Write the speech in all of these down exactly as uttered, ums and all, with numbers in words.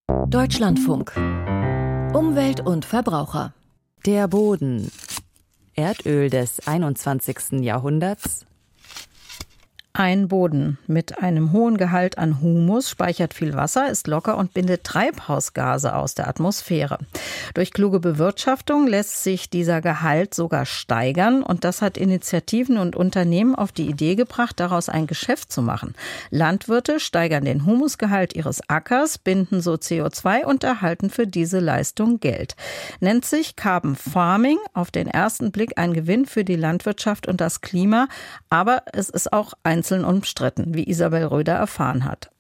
Deutschlandfunk. Umwelt und Verbraucher. Der Boden. Erdöl des einundzwanzigsten Jahrhunderts. Ein Boden mit einem hohen Gehalt an Humus speichert viel Wasser, ist locker und bindet Treibhausgase aus der Atmosphäre. Durch kluge Bewirtschaftung lässt sich dieser Gehalt sogar steigern und das hat Initiativen und Unternehmen auf die Idee gebracht, daraus ein Geschäft zu machen. Landwirte steigern den Humusgehalt ihres Ackers, binden so C O zwei und erhalten für diese Leistung Geld. Nennt sich Carbon Farming, auf den ersten Blick ein Gewinn für die Landwirtschaft und das Klima, aber es ist auch ein umstritten, wie Isabel Röder erfahren hat.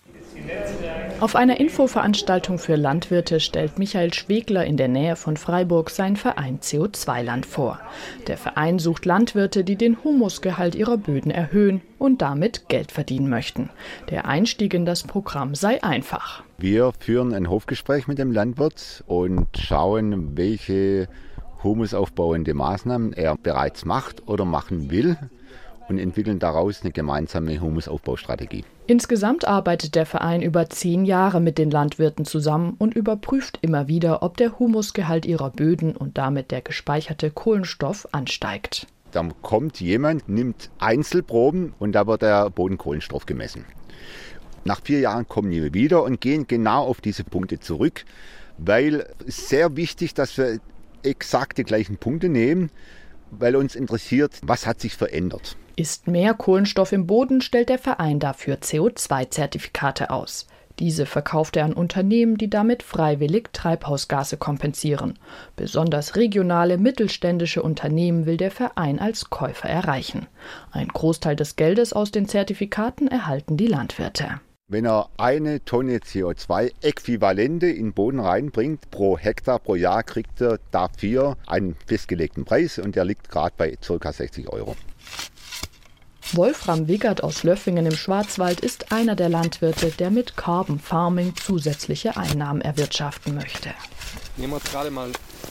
Auf einer Infoveranstaltung für Landwirte stellt Michael Schwegler in der Nähe von Freiburg seinen Verein C O zwei Land vor. Der Verein sucht Landwirte, die den Humusgehalt ihrer Böden erhöhen und damit Geld verdienen möchten. Der Einstieg in das Programm sei einfach. Wir führen ein Hofgespräch mit dem Landwirt und schauen, welche humusaufbauende Maßnahmen er bereits macht oder machen will, und entwickeln daraus eine gemeinsame Humusaufbaustrategie. Insgesamt arbeitet der Verein über zehn Jahre mit den Landwirten zusammen und überprüft immer wieder, ob der Humusgehalt ihrer Böden und damit der gespeicherte Kohlenstoff ansteigt. Dann kommt jemand, nimmt Einzelproben und da wird der Bodenkohlenstoff gemessen. Nach vier Jahren kommen wir wieder und gehen genau auf diese Punkte zurück, weil es ist sehr wichtig, dass wir exakt die gleichen Punkte nehmen, weil uns interessiert, was hat sich verändert. Ist mehr Kohlenstoff im Boden, stellt der Verein dafür C O zwei Zertifikate aus. Diese verkauft er an Unternehmen, die damit freiwillig Treibhausgase kompensieren. Besonders regionale mittelständische Unternehmen will der Verein als Käufer erreichen. Ein Großteil des Geldes aus den Zertifikaten erhalten die Landwirte. Wenn er eine Tonne C O zwei Äquivalente in den Boden reinbringt, pro Hektar, pro Jahr, kriegt er dafür einen festgelegten Preis und der liegt gerade bei ca. sechzig Euro. Wolfram Wiggert aus Löffingen im Schwarzwald ist einer der Landwirte, der mit Carbon Farming zusätzliche Einnahmen erwirtschaften möchte. Nehmen wir uns gerade mal ein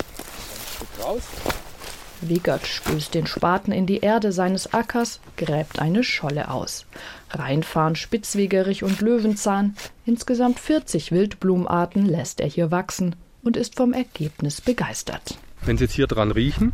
Stück raus. Wiggert stößt den Spaten in die Erde seines Ackers, gräbt eine Scholle aus. Reinfahren Spitzwegerich und Löwenzahn, insgesamt vierzig Wildblumenarten lässt er hier wachsen und ist vom Ergebnis begeistert. Wenn Sie jetzt hier dran riechen,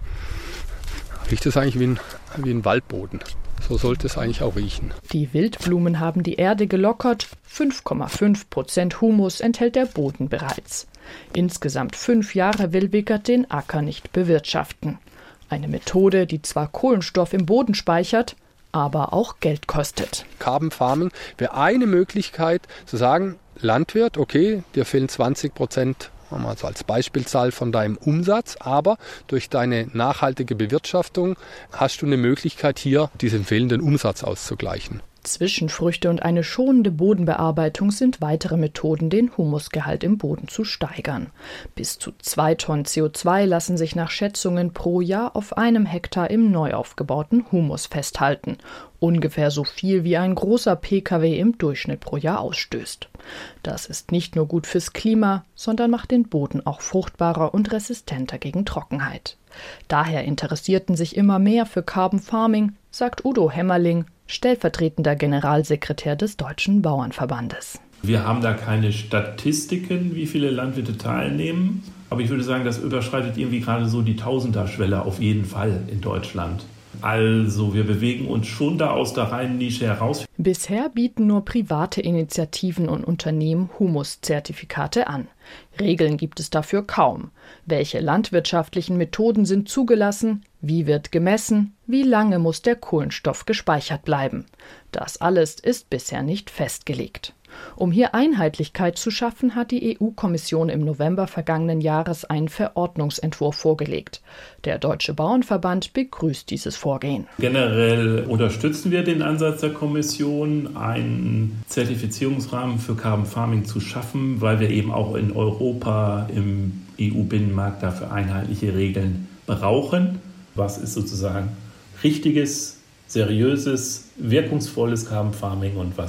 riecht es eigentlich wie ein, wie ein Waldboden. So sollte es eigentlich auch riechen. Die Wildblumen haben die Erde gelockert. fünf Komma fünf Prozent Humus enthält der Boden bereits. Insgesamt fünf Jahre will Wiggert den Acker nicht bewirtschaften. Eine Methode, die zwar Kohlenstoff im Boden speichert, aber auch Geld kostet. Carbon Farming wäre eine Möglichkeit zu sagen, Landwirt, okay, dir fehlen zwanzig Prozent, also als Beispielzahl von deinem Umsatz, aber durch deine nachhaltige Bewirtschaftung hast du eine Möglichkeit, hier diesen fehlenden Umsatz auszugleichen. Zwischenfrüchte und eine schonende Bodenbearbeitung sind weitere Methoden, den Humusgehalt im Boden zu steigern. Bis zu zwei Tonnen C O zwei lassen sich nach Schätzungen pro Jahr auf einem Hektar im neu aufgebauten Humus festhalten. Ungefähr so viel wie ein großer P K W im Durchschnitt pro Jahr ausstößt. Das ist nicht nur gut fürs Klima, sondern macht den Boden auch fruchtbarer und resistenter gegen Trockenheit. Daher interessierten sich immer mehr für Carbon Farming, sagt Udo Hämmerling, stellvertretender Generalsekretär des Deutschen Bauernverbandes. Wir haben da keine Statistiken, wie viele Landwirte teilnehmen. Aber ich würde sagen, das überschreitet irgendwie gerade so die Tausender-Schwelle auf jeden Fall in Deutschland. Also wir bewegen uns schon da aus der reinen Nische heraus. Bisher bieten nur private Initiativen und Unternehmen Humuszertifikate an. Regeln gibt es dafür kaum. Welche landwirtschaftlichen Methoden sind zugelassen? Wie wird gemessen? Wie lange muss der Kohlenstoff gespeichert bleiben? Das alles ist bisher nicht festgelegt. Um hier Einheitlichkeit zu schaffen, hat die E U-Kommission im November vergangenen Jahres einen Verordnungsentwurf vorgelegt. Der Deutsche Bauernverband begrüßt dieses Vorgehen. Generell unterstützen wir den Ansatz der Kommission, einen Zertifizierungsrahmen für Carbon Farming zu schaffen, weil wir eben auch in Europa im E U-Binnenmarkt dafür einheitliche Regeln brauchen. Was ist sozusagen richtiges, seriöses, wirkungsvolles Carbon Farming und was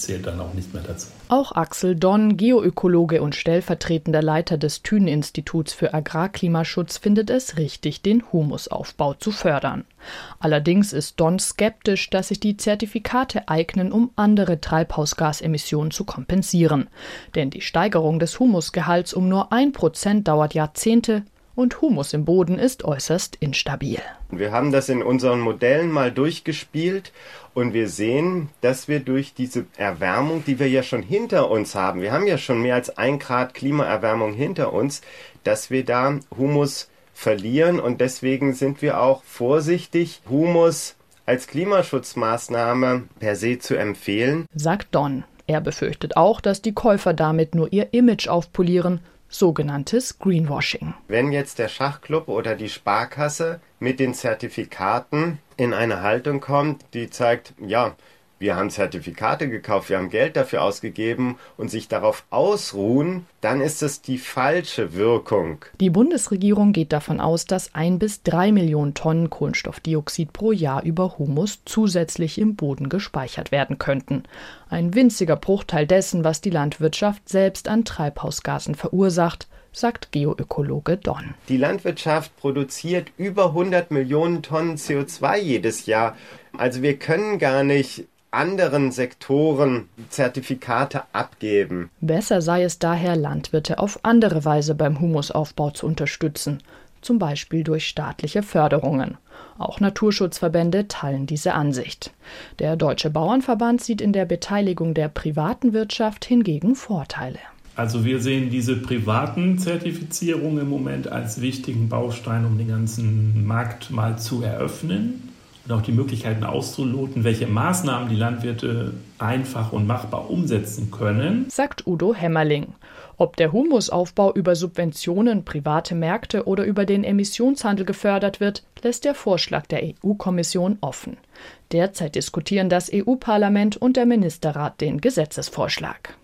zählt dann auch nicht mehr dazu. Auch Axel Donn, Geoökologe und stellvertretender Leiter des Thünen-Instituts für Agrarklimaschutz, findet es richtig, den Humusaufbau zu fördern. Allerdings ist Donn skeptisch, dass sich die Zertifikate eignen, um andere Treibhausgasemissionen zu kompensieren. Denn die Steigerung des Humusgehalts um nur ein Prozent dauert Jahrzehnte und Humus im Boden ist äußerst instabil. Wir haben das in unseren Modellen mal durchgespielt und wir sehen, dass wir durch diese Erwärmung, die wir ja schon hinter uns haben, wir haben ja schon mehr als ein Grad Klimaerwärmung hinter uns, dass wir da Humus verlieren und deswegen sind wir auch vorsichtig, Humus als Klimaschutzmaßnahme per se zu empfehlen, sagt Donn. Er befürchtet auch, dass die Käufer damit nur ihr Image aufpolieren, sogenanntes Greenwashing. Wenn jetzt der Schachclub oder die Sparkasse mit den Zertifikaten in eine Haltung kommt, die zeigt, ja, wir haben Zertifikate gekauft, wir haben Geld dafür ausgegeben und sich darauf ausruhen, dann ist es die falsche Wirkung. Die Bundesregierung geht davon aus, dass ein bis drei Millionen Tonnen Kohlenstoffdioxid pro Jahr über Humus zusätzlich im Boden gespeichert werden könnten. Ein winziger Bruchteil dessen, was die Landwirtschaft selbst an Treibhausgasen verursacht, sagt Geoökologe Donn. Die Landwirtschaft produziert über hundert Millionen Tonnen C O zwei jedes Jahr. Also wir können gar nicht anderen Sektoren Zertifikate abgeben. Besser sei es daher, Landwirte auf andere Weise beim Humusaufbau zu unterstützen, zum Beispiel durch staatliche Förderungen. Auch Naturschutzverbände teilen diese Ansicht. Der Deutsche Bauernverband sieht in der Beteiligung der privaten Wirtschaft hingegen Vorteile. Also wir sehen diese privaten Zertifizierungen im Moment als wichtigen Baustein, um den ganzen Markt mal zu eröffnen und auch die Möglichkeiten auszuloten, welche Maßnahmen die Landwirte einfach und machbar umsetzen können, sagt Udo Hämmerling. Ob der Humusaufbau über Subventionen, private Märkte oder über den Emissionshandel gefördert wird, lässt der Vorschlag der E U-Kommission offen. Derzeit diskutieren das E U-Parlament und der Ministerrat den Gesetzesvorschlag.